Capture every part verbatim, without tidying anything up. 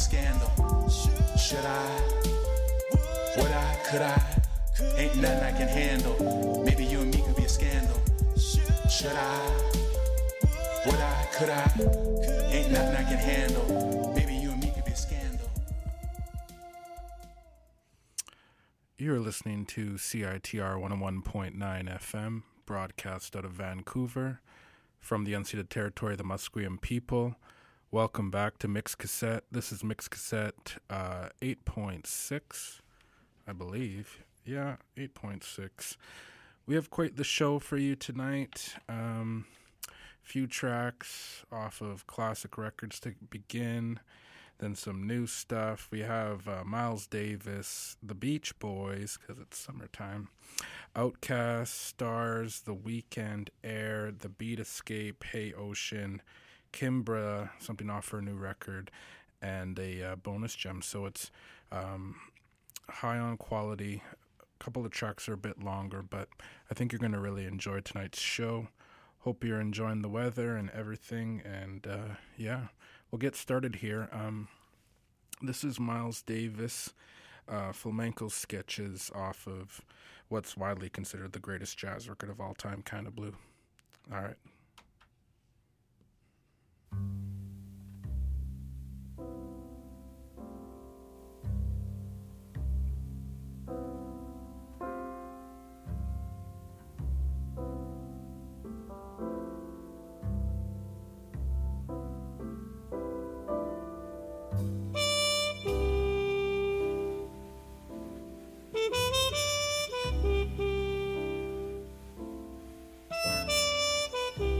scandal. Should I? Would I? Could I? Ain't nothing I can handle. Maybe you and me could be a scandal. Should I? Would I? Could I? Ain't nothing I can handle. Maybe you and me could be a scandal. You're listening to C I T R one oh one point nine F M, broadcast out of Vancouver, from the unceded territory of the Musqueam people. Welcome back to Mix Cassette. This is Mix Cassette uh, eight point six, I believe. Yeah, eight point six. We have quite the show for you tonight. Um, few tracks off of classic records to begin, then some new stuff. We have uh, Miles Davis, The Beach Boys, because it's summertime, Outkast, Stars, The Weeknd, Air, The Beat Escape, Hey Ocean, Kimbra, something off her new record, and a uh, bonus gem. So it's um, high on quality. A couple of tracks are a bit longer, but I think you're going to really enjoy tonight's show. Hope you're enjoying the weather and everything, and uh, yeah, we'll get started here. Um, this is Miles Davis, uh, Flamenco Sketches off of what's widely considered the greatest jazz record of all time, Kinda Blue. All right. Thank you.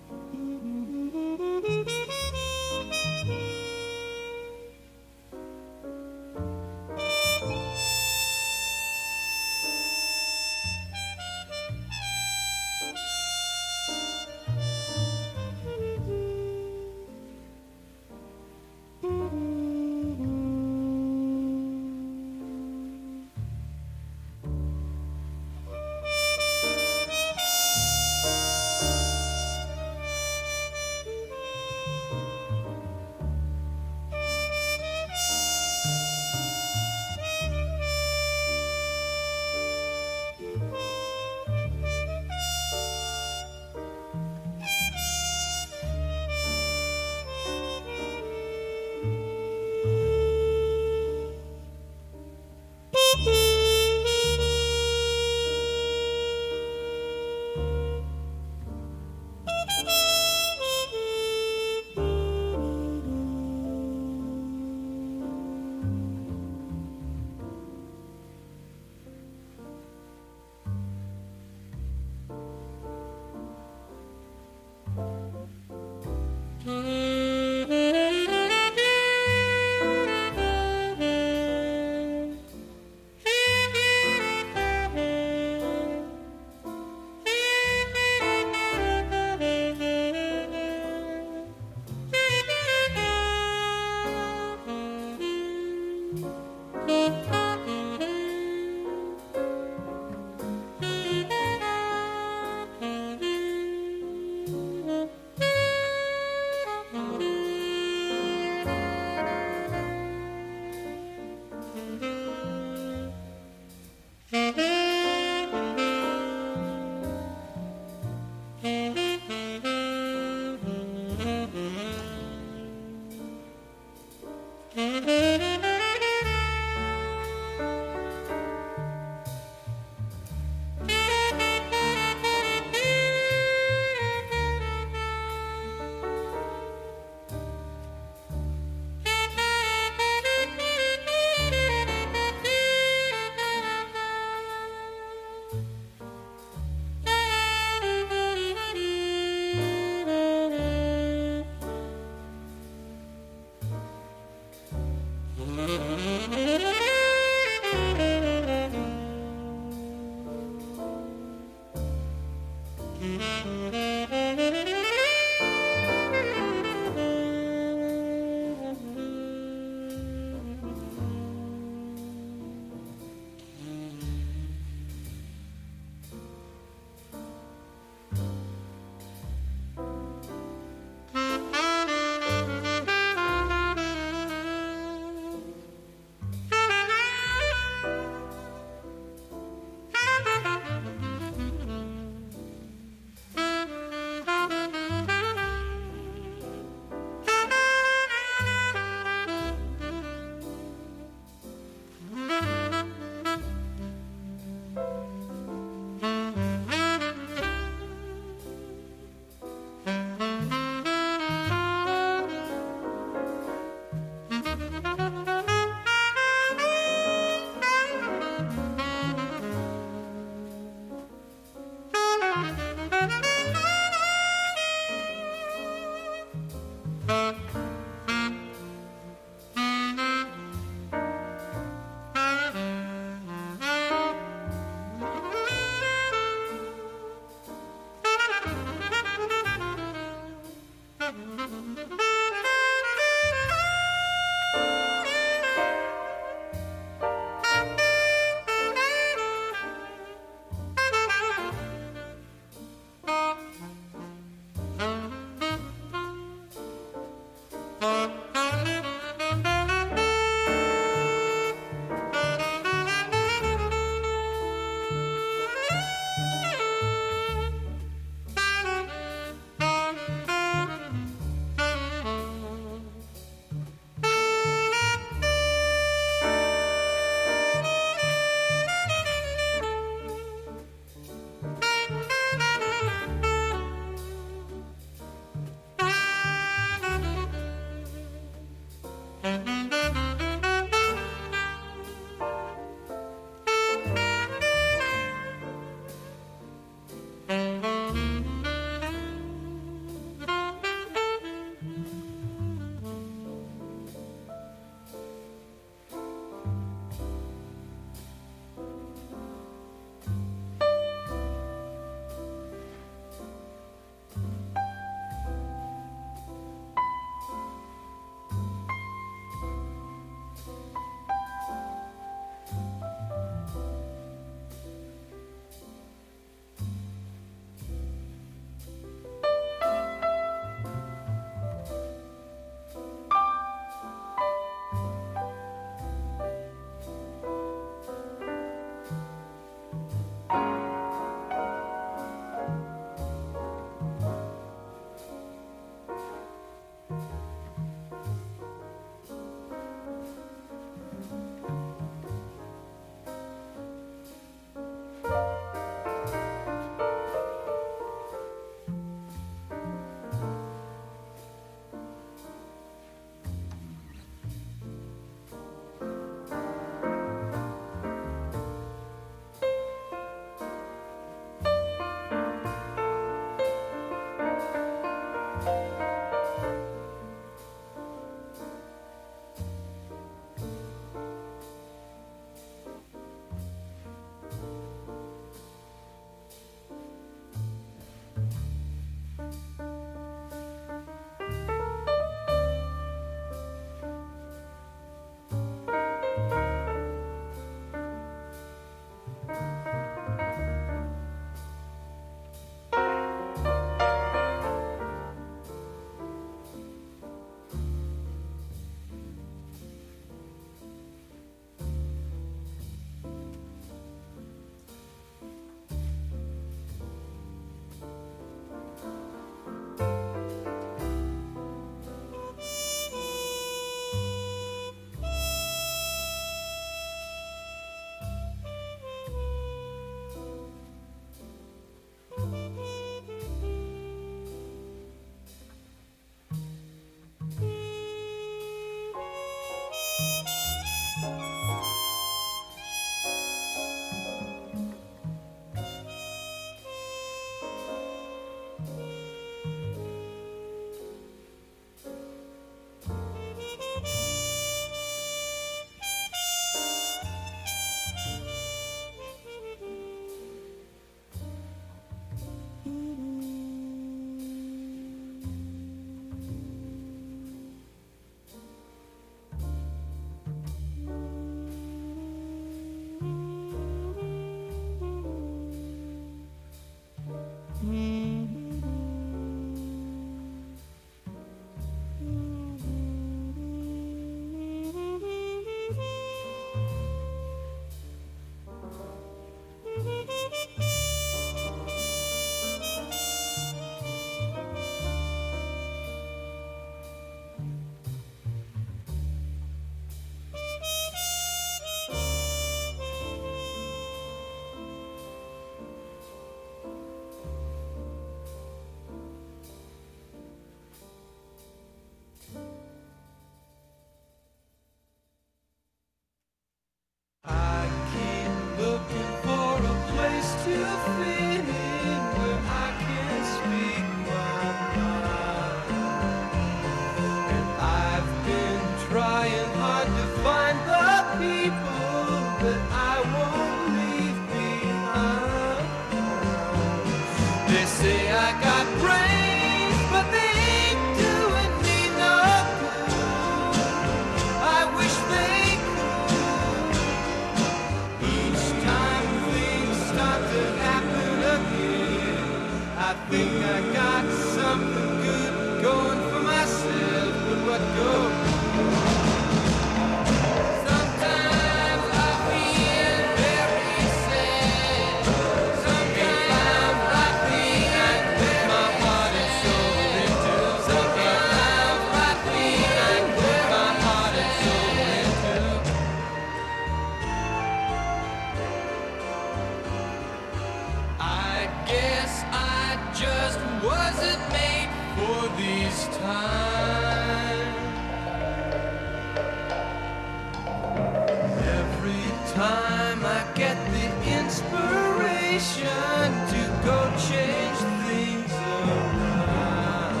motivation to go change things around.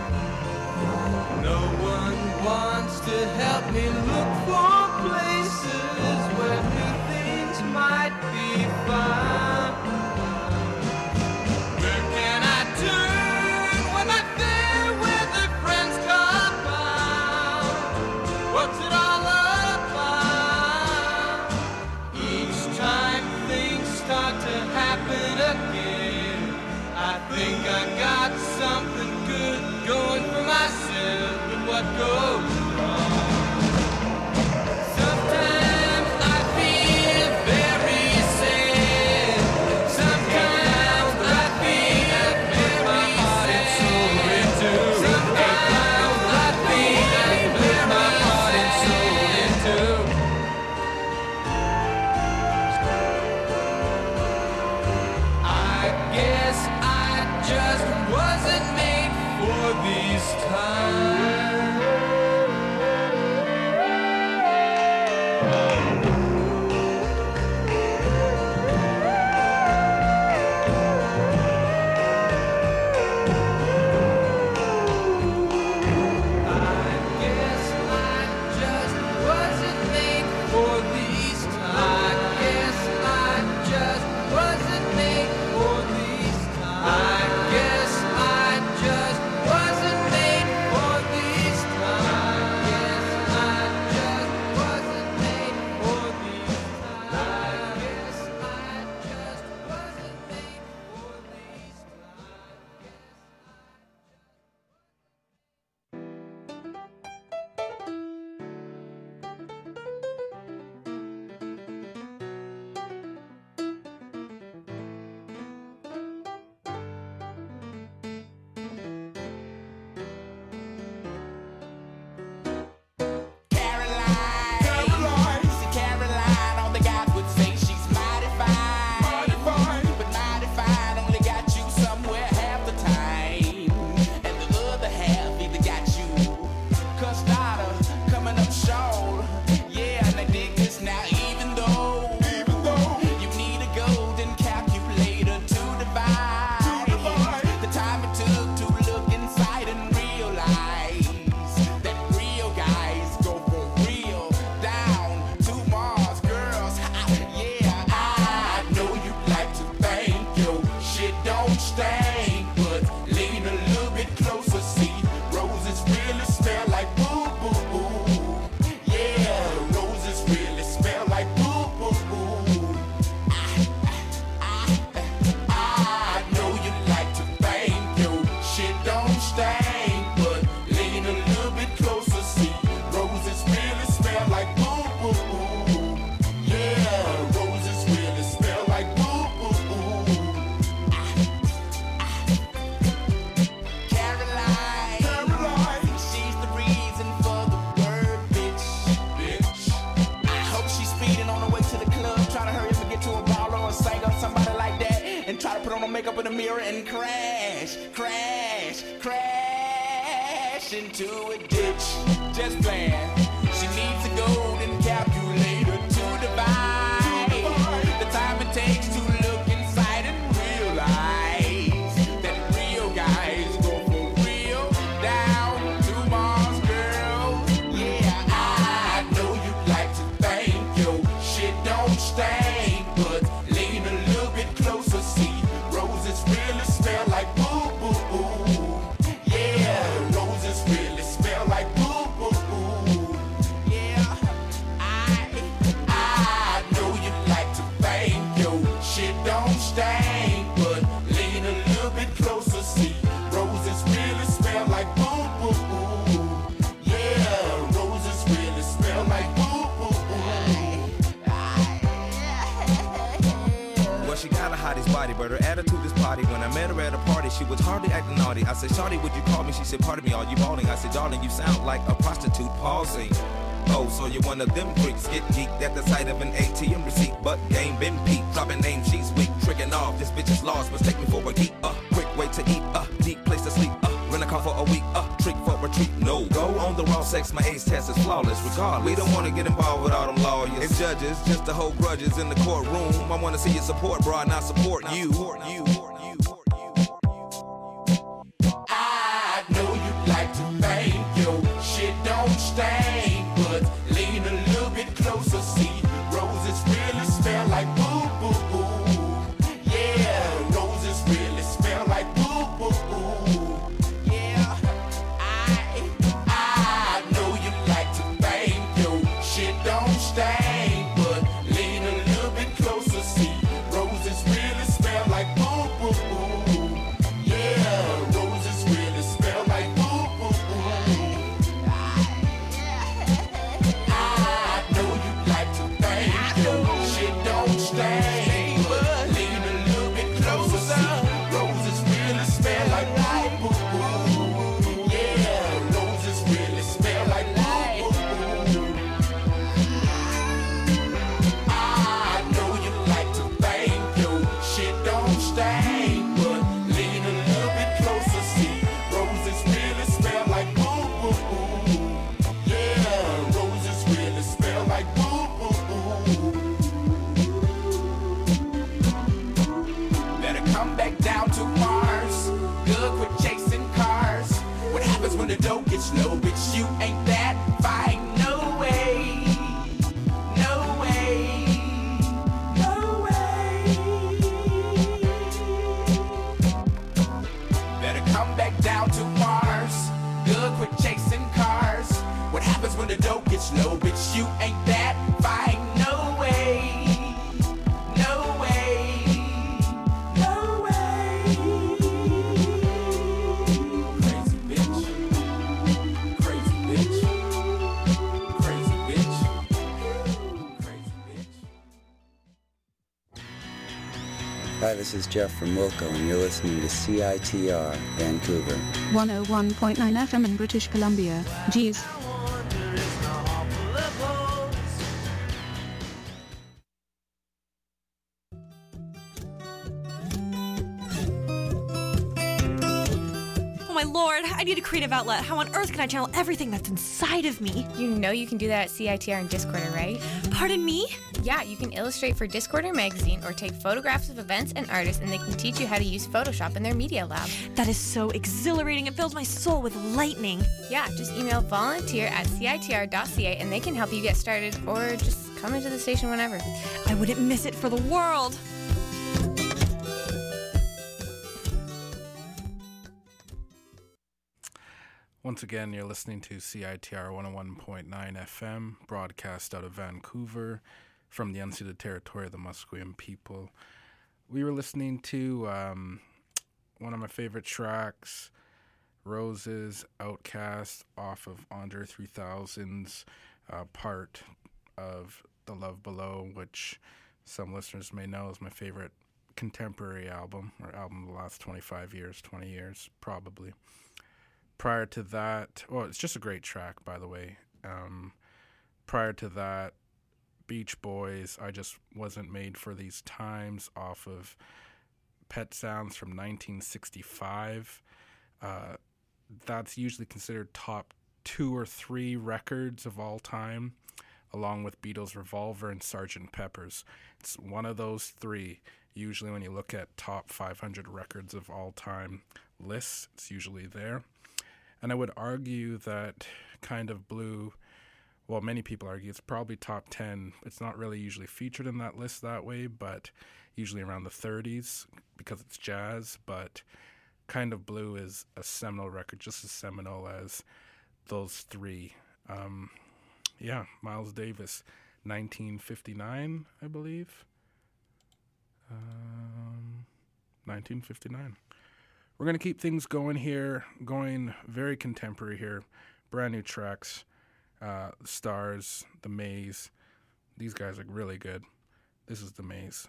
No one wants to help me look for places where new things might be found. Where can I turn when I'm there where the friends compound? What's it all about? Each time things start to happen again, I think I got something good going for myself, but what goes wrong? Sometimes I feel very sad. Sometimes I feel very sad. Sometimes I feel very sad. I guess I just wasn't made for these times. Makeup in the mirror and crash, crash, crash into a ditch. Just playing. She needs a golden calculator to divide the time it takes to look inside and realize that real guys go for real down to Mars, girl. Yeah, I know you like to think your shit don't stink, but lean a little bit closer, see. Roses really smell like boo boo boo. Yeah, roses really smell like boo boo boo. Yeah, I I know you like to think your shit don't stink, but lean a little bit closer, see. Roses really smell like boo boo boo. Yeah, roses really smell like boo boo boo. Well, she got a hottie's body, but her attitude is potty. When I met her at a party, she was hardly acting naughty. I said, Shawty, would you call me? She said, pardon me, are you balling? I said, darling, you sound like a prostitute pausing. Oh, so you're one of them freaks, get geeked at the sight of an A T M receipt. But game been peaked, dropping names, she's weak, tricking off. This bitch is lost, mistake me for a geek. Uh, quick way to eat, uh, deep place to sleep, uh, Rent a car for a week, uh, trick for retreat, no. Go on the raw sex, my ace test is flawless. Regardless, we don't wanna get involved with all them lawyers and judges, just to hold grudges in the courtroom. I wanna see your support, bro, not support you. you. I know you like to think your shit don't stink, but lean a little bit closer, see roses really smell like boo boo boo. Yeah, roses really smell like boo boo boo. Yeah, I I know you like to think your shit don't stink, but lean a little bit closer, see roses really smell like boo boo boo. Yeah, roses really smell like boo boo boo. I know you like to think your shit don't stink, but lean a little bit closer, see roses really smell like boo boo boo. Yeah, roses really smell like boo boo boo. I know you like to think your shit don't stink, but lean a little bit closer, see roses really smell like boo boo boo. Yeah, roses really smell like boo boo boo. Better come back down to Mars. Good with chasing cars. What happens when the dough gets low? Bitch, you ain't that fine. No way. No way. No way. Better come back down to Mars. Good with chasing cars. What happens when the dough gets low? Bitch, you ain't that fine. No way. No way. No way. Crazy bitch. Crazy bitch. Crazy bitch. Crazy bitch. Hi, this is Jeff from Wilco, and you're listening to C I T R Vancouver. one oh one point nine F M in British Columbia. Geez. Oh my lord, I need a creative outlet. How on earth can I channel everything that's inside of me? You know you can do that at C I T R and Discorder, right? Pardon me? Yeah, you can illustrate for Discorder magazine or take photographs of events and artists, and they can teach you how to use Photoshop in their media lab. That is so exhilarating. It fills my soul with lightning. Yeah, just email volunteer at C I T R dot C A and they can help you get started, or just come into the station whenever. I wouldn't miss it for the world. Once again, you're listening to C I T R one oh one point nine F M, broadcast out of Vancouver from the unceded territory of the Musqueam people. We were listening to um, one of my favorite tracks, Roses, Outcast, off of Andre three thousand's uh, part of The Love Below, which some listeners may know is my favorite contemporary album, or album of the last twenty-five years, twenty years, probably. Prior to that, well, it's just a great track, by the way. Um, prior to that, Beach Boys, I Just Wasn't Made for These Times, off of Pet Sounds from nineteen sixty-five. Uh, that's usually considered top two or three records of all time, along with Beatles' Revolver and Sergeant Pepper's. It's one of those three. Usually when you look at top five hundred records of all time lists, it's usually there. And I would argue that Kind of Blue, well, many people argue it's probably top ten. It's not really usually featured in that list that way, but usually around the thirties because it's jazz. But Kind of Blue is a seminal record, just as seminal as those three. Um, yeah, Miles Davis, nineteen fifty-nine, I believe. Um, nineteen fifty-nine. We're going to keep things going here, going very contemporary here. Brand new tracks, uh, Stars, The Maze. These guys are really good. This is The Maze.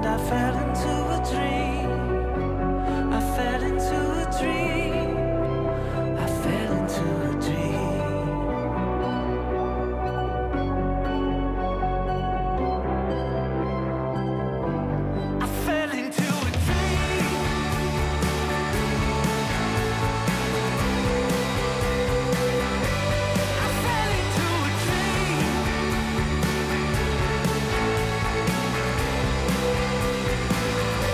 I fell into a dream. I fell into a dream. I fell into a dream. I fell into a dream. I fell into a dream. I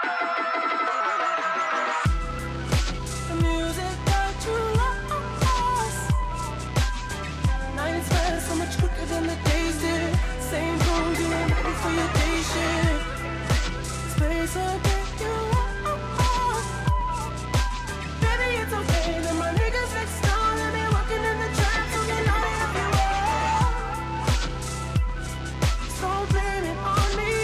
The music that you lost. Nights ran so much quicker than the days did. Same goal, you ain't ready for your day shift. Space will get you off. Baby, it's okay. Then my niggas next door, and they working in the trap, so they know they have you all. So blame it on me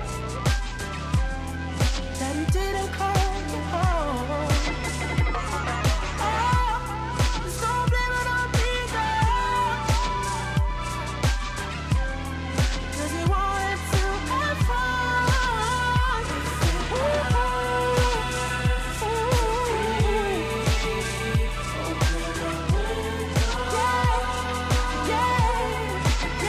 that he didn't call you home. Oh, just don't blame it on me, girl, 'cause he wanted to have fun. Ooh, ooh, yeah, yeah,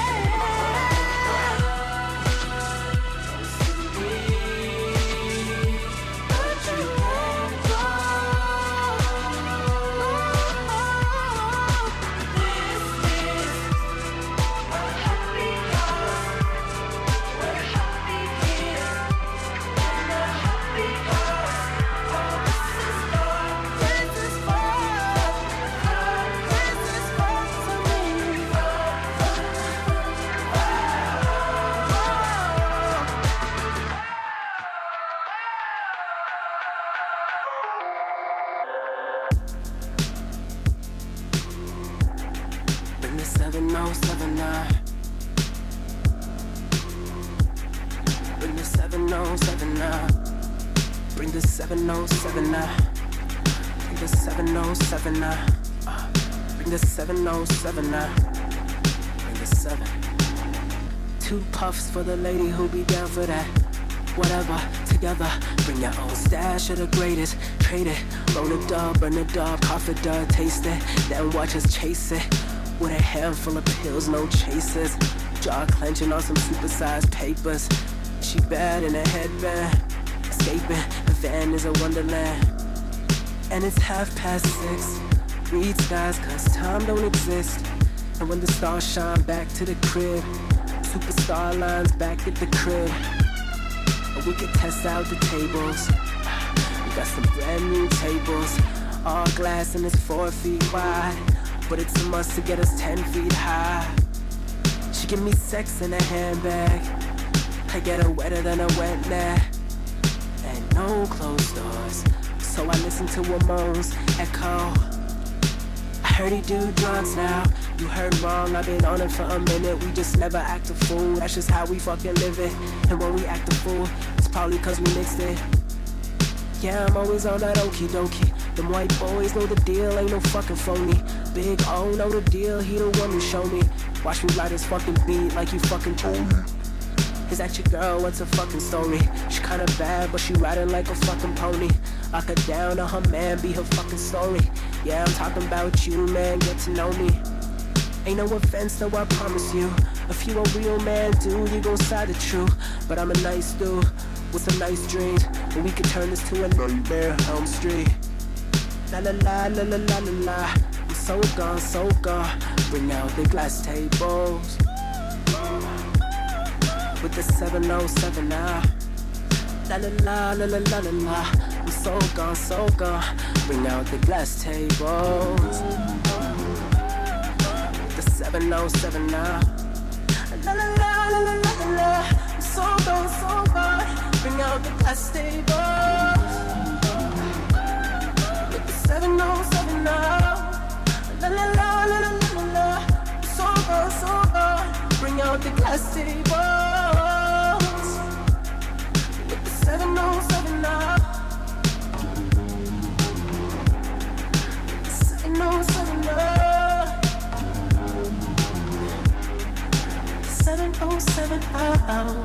Bring the seven oh seven nine. Bring the seven oh seven nine. Bring the seven oh seven nine. Bring the seven oh seven nine. Uh, Bring the seven oh seven nine. Bring the seven. Two puffs for the lady who be down for that. Whatever, together, bring your own stash of the greatest. Trade it, roll a dub, burn a dub, cough a dub, taste it. Then watch us chase it. With a handful of pills, no chasers. Jaw clenching on some supersized papers. She bad in a headband. Escaping, the van is a wonderland. And it's half past six. Read skies cause time don't exist. And when the stars shine back to the crib, superstar lines back at the crib. And we can test out the tables. We got some brand new tables. All glass and it's four feet wide. But it's a must to get us ten feet high. She give me sex in a handbag. I get her wetter than a wet nap. And no closed doors, so I listen to her moans echo. I heard he do drugs now. You heard wrong, I've been on it for a minute. We just never act a fool, that's just how we fucking live it. And when we act a fool, it's probably cause we mixed it. Yeah, I'm always on that okie dokie. Them white boys know the deal, ain't no fucking phony. Big O know the deal, he the one who show me. Watch me ride his fucking beat like you fucking told me. Is that your girl? What's her fucking story? She kinda bad, but she riding like a fucking pony. Lock her down on her man, be her fucking story. Yeah, I'm talking about you, man, get to know me. Ain't no offense though, I promise you. If you a real man, dude, you gon' side the truth. But I'm a nice dude, with some nice dreams. But we could turn this to a nightmare, Elm Street. La la la la la la la la. I'm so gone, so gone. Bring out the glass tables. With the seven oh seven now. La la la la la la la la. I'm so gone, so gone. Bring out the glass tables. The seven oh seven now. La la la la la la la la. I'm so gone, so gone. Bring out the glass tables. With the seven oh seven now. La la la la la la la. I'm so gone, so gone. Bring out the glass tables. With the seven oh seven now. seven oh seven now. seven oh seven out.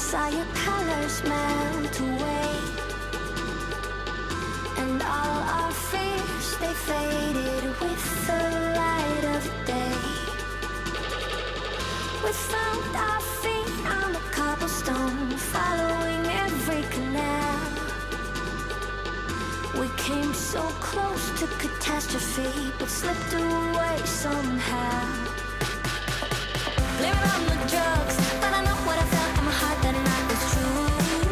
saw your colors melt away, and all our fears, they faded with the light of day. We found our feet on the cobblestone, following every canal. We came so close to catastrophe, but slipped away somehow. Blame it on the drugs, but I know what I felt in my heart that night was true.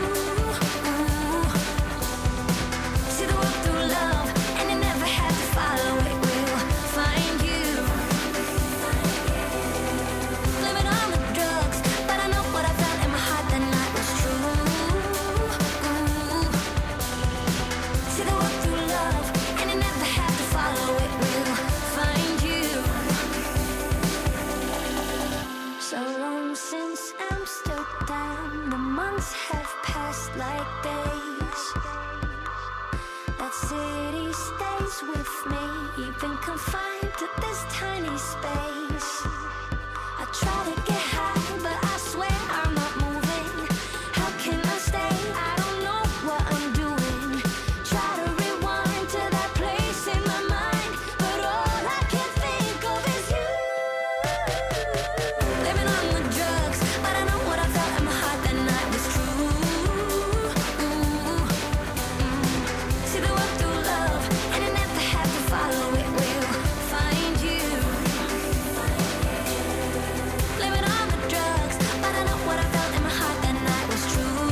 See the world through love, and you never have to follow it. We'll find you. Blame it on the drugs, but I know what I felt in my heart that night was true. See the world through love, and you never have to follow it. We'll find you. So long since Amsterdam, the months have passed like days. That city stays with me, even confined to this tiny space. I try to get high, but I swear I'm not moving. How can I stay? I don't know what I'm doing. Try to rewind to that place in my mind, but all I can think of is you. Living on the drugs, but I know what I felt in my heart that night was true. See the world through love, and you never have to follow it. We'll find you. Living on the drugs, but I know what I felt in my heart that night was true.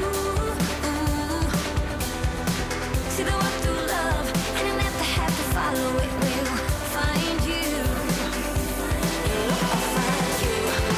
See the world through love, and you never have to follow it. We'll find you. I'll find you.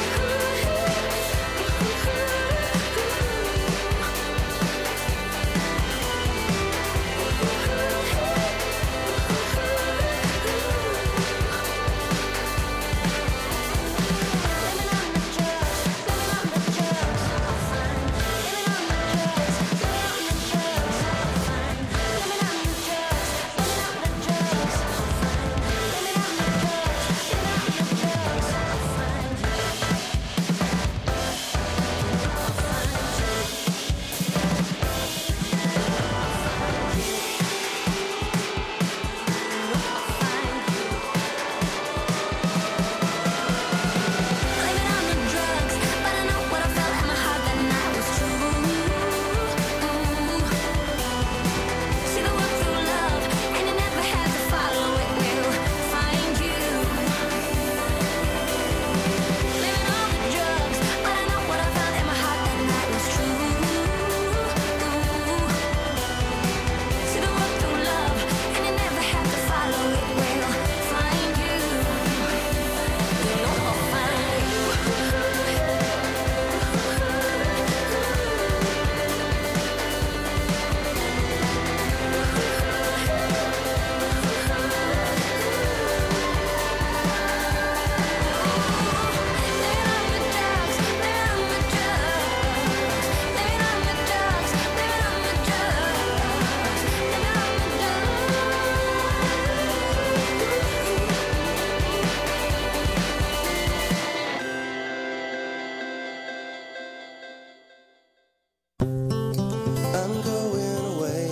I'm going away.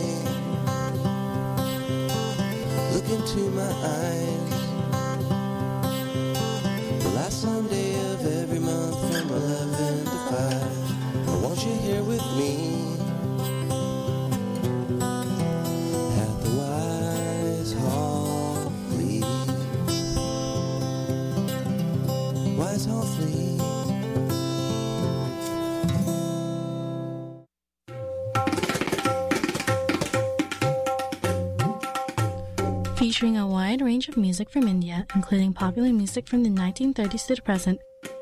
Look into my eyes. The last Sunday of every month from eleven to five. I want you here with me at the Wise Hall Fleet. Wise Hall Fleet. Featuring a wide range of music from India, including popular music from the nineteen thirties to the present.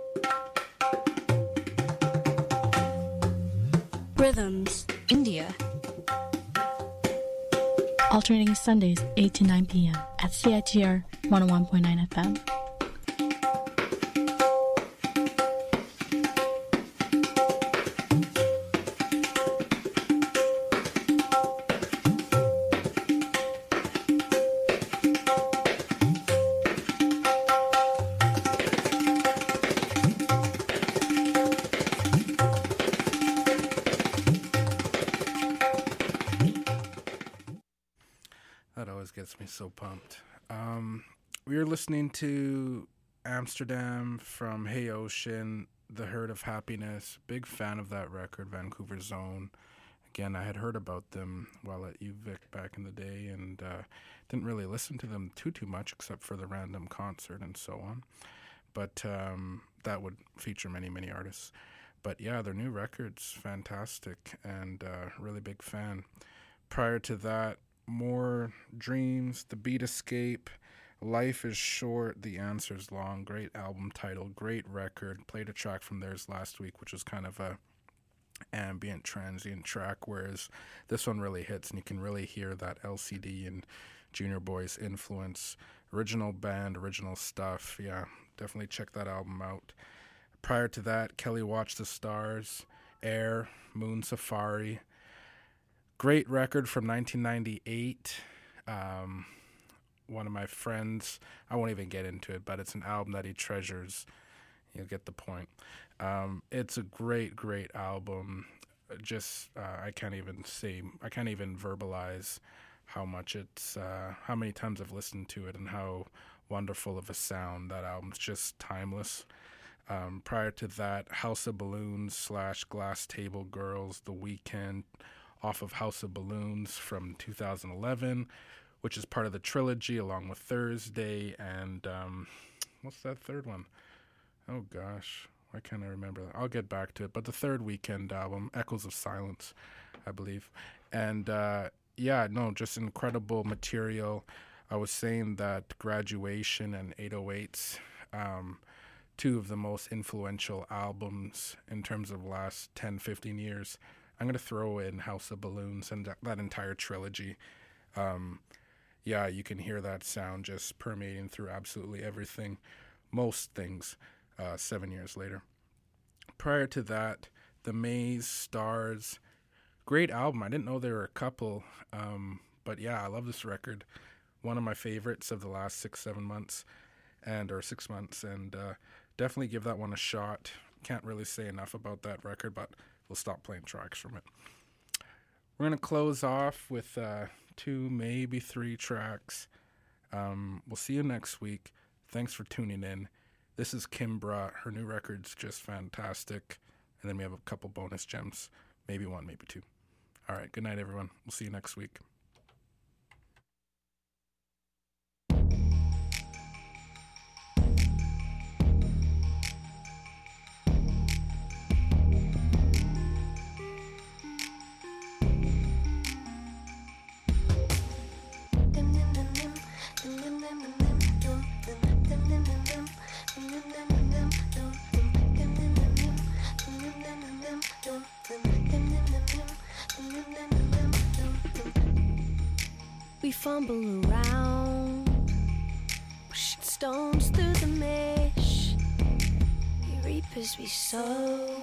Rhythms, India. Alternating Sundays, eight to nine p.m. at C I T R one oh one point nine F M. gets me so pumped. Um, we were listening to Amsterdam from Hey Ocean, The Herd of Happiness. Big fan of that record, Vancouver Zone. Again, I had heard about them while at U V I C back in the day, and uh, didn't really listen to them too, too much, except for the random concert and so on. But um, that would feature many, many artists. But yeah, their new record's fantastic, and uh, really big fan. Prior to that, More Dreams, The Beat Escape, Life is Short, The Answer's Long. Great album title, great record. Played a track from theirs last week, which was kind of a ambient, transient track, whereas this one really hits, and you can really hear that L C D and Junior Boy's influence. Original band, original stuff. Yeah, definitely check that album out. Prior to that, Kelly Watch the Stars, Air, Moon Safari. Great record from nineteen ninety-eight. Um, one of my friends, I won't even get into it, but it's an album that he treasures. You'll get the point. Um, it's a great, great album. Just, uh, I can't even say, I can't even verbalize how much it's, uh, how many times I've listened to it and how wonderful of a sound that album's just timeless. Um, prior to that, House of Balloons slash Glass Table Girls, The Weeknd, off of House of Balloons from two thousand eleven, which is part of the trilogy along with Thursday and, um, what's that third one? Oh gosh, why can't I remember that? I'll get back to it. But the third Weeknd album, Echoes of Silence, I believe. And uh, yeah, no, just incredible material. I was saying that Graduation and eight oh eights, um, two of the most influential albums in terms of the last ten, fifteen years. I'm going to throw in House of Balloons and that, that entire trilogy. Um, yeah, you can hear that sound just permeating through absolutely everything, most things. Uh, seven years later. Prior to that, The Maze, Stars. Great album. I didn't know there were a couple. Um, but yeah, I love this record. One of my favorites of the last six, seven months, and or six months. And uh, definitely give that one a shot. Can't really say enough about that record, but we'll stop playing tracks from it. We're going to close off with uh, two, maybe three tracks. Um, we'll see you next week. Thanks for tuning in. This is Kimbra. Her new record's just fantastic. And then we have a couple bonus gems. Maybe one, maybe two. All right. Good night, everyone. We'll see you next week. We fumble around, pushing stones through the mesh. We reap as we sow,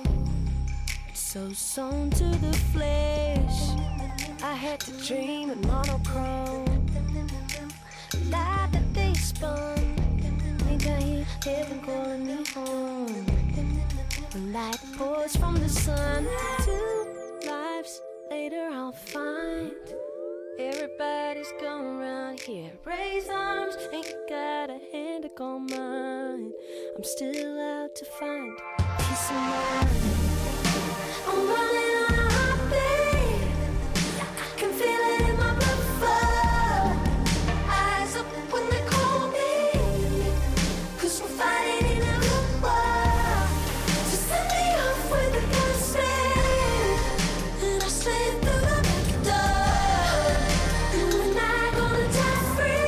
so sewn to the flesh. I had to dream in monochrome, a lie that they spun. Think I hear heaven calling me home. The light pours from the sun. Two lives later I'll find everybody's going around here. Raise arms, ain't got a hand to call mine. I'm still out to find peace of mind. I'm running on a heartbeat. I can feel it in my blood flow. Eyes up when they call me, 'cause we're fighting in a good war. So send me off with a gun spin, and I slid through the back door. And we're not gonna die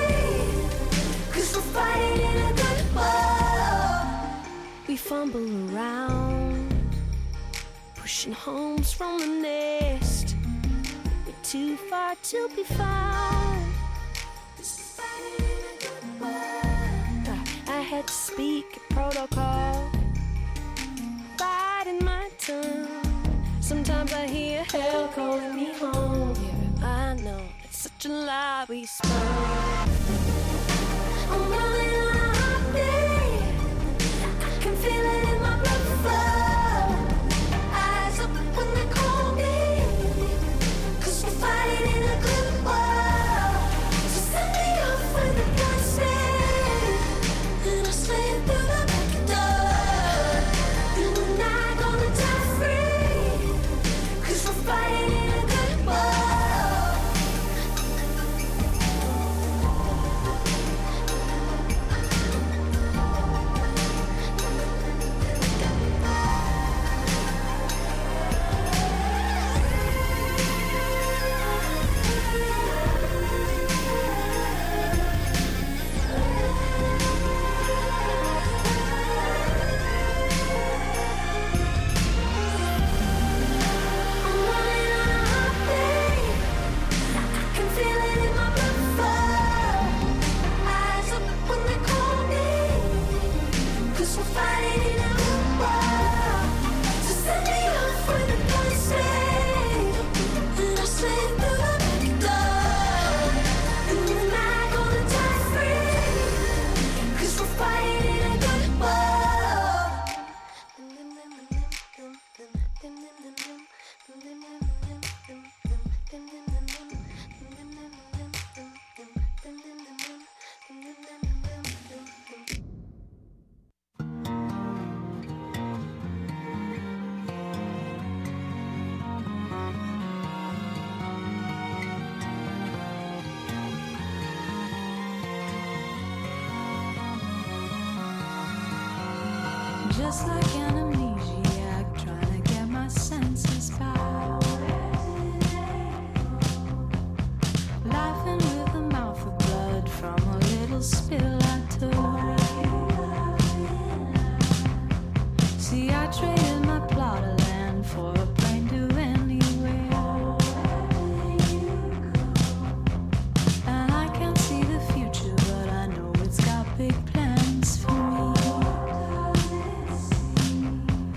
free, 'cause we're fighting in a good war. We fumble around, pushing homes from the nest. We're too far to be found. This is fighting in a good war. I had to speak a protocol, biding my tongue. Sometimes I hear hell calling me home. Yeah, I know it's such a lie we spun. I'm running on a heartbeat. I can feel it in my blood flow. Eyes up when they call me, 'cause we're fighting in a good war. So send me just like an amnesiac, trying to get my senses back. Laughing with a mouth of blood from a little spill I took. See, I traded my plot of land for a plane to anywhere. And I can't see the future, but I know it's got big plans for me.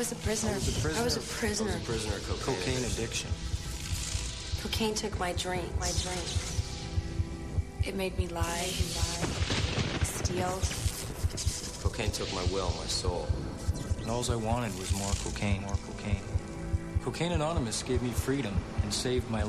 was a prisoner. I was a prisoner. I was a prisoner. I was a prisoner of cocaine, cocaine addiction. Cocaine took my drink. My drink. It made me lie, steal. Cocaine took my will, my soul. And all I wanted was more cocaine, more cocaine. Cocaine Anonymous gave me freedom and saved my life.